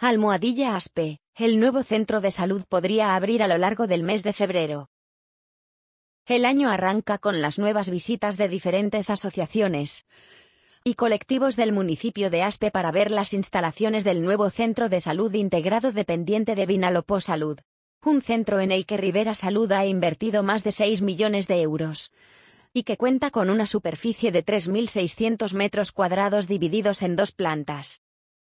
Almohadilla Aspe, el nuevo centro de salud podría abrir a lo largo del mes de febrero. El año arranca con las nuevas visitas de diferentes asociaciones y colectivos del municipio de Aspe para ver las instalaciones del nuevo centro de salud integrado dependiente de Vinalopó Salud. Un centro en el que Ribera Salud ha invertido más de 6 millones de euros y que cuenta con una superficie de 3.600 metros cuadrados divididos en 2 plantas.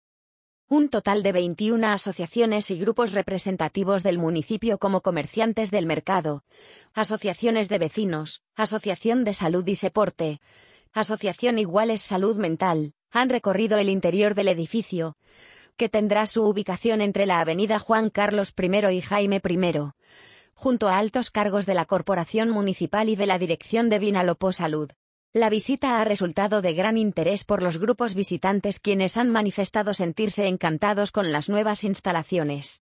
Un total de 21 asociaciones y grupos representativos del municipio como comerciantes del mercado, asociaciones de vecinos, asociación de salud y Seporte, asociación Iguales Salud Mental, han recorrido el interior del edificio, que tendrá su ubicación entre la avenida Juan Carlos I y Jaime I, junto a altos cargos de la Corporación Municipal y de la Dirección de Vinalopó Salud. La visita ha resultado de gran interés por los grupos visitantes quienes han manifestado sentirse encantados con las nuevas instalaciones.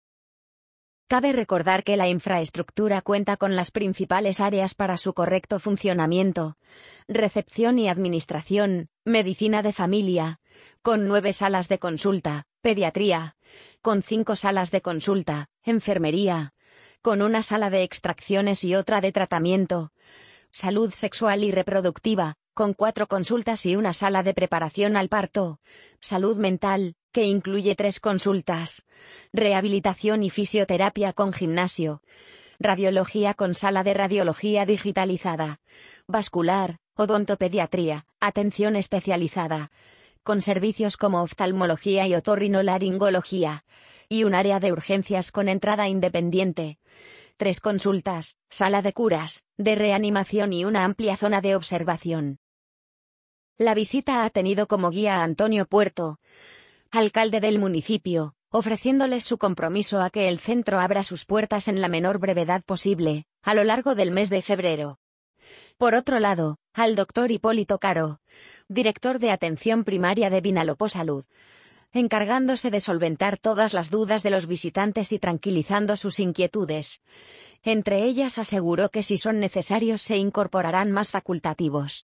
Cabe recordar que la infraestructura cuenta con las principales áreas para su correcto funcionamiento: recepción y administración, medicina de familia, con 9 salas de consulta, pediatría, con 5 salas de consulta, enfermería, con una sala de extracciones y otra de tratamiento, salud sexual y reproductiva, con 4 consultas y una sala de preparación al parto, salud mental, que incluye 3 consultas, rehabilitación y fisioterapia con gimnasio, radiología con sala de radiología digitalizada, vascular, odontopediatría, atención especializada, con servicios como oftalmología y otorrinolaringología, y un área de urgencias con entrada independiente. 3 consultas, sala de curas, de reanimación y una amplia zona de observación. La visita ha tenido como guía a Antonio Puerto, alcalde del municipio, ofreciéndoles su compromiso a que el centro abra sus puertas en la menor brevedad posible, a lo largo del mes de febrero. Por otro lado, al doctor Hipólito Caro, director de Atención Primaria de Vinalopó Salud, encargándose de solventar todas las dudas de los visitantes y tranquilizando sus inquietudes. Entre ellas aseguró que si son necesarios se incorporarán más facultativos.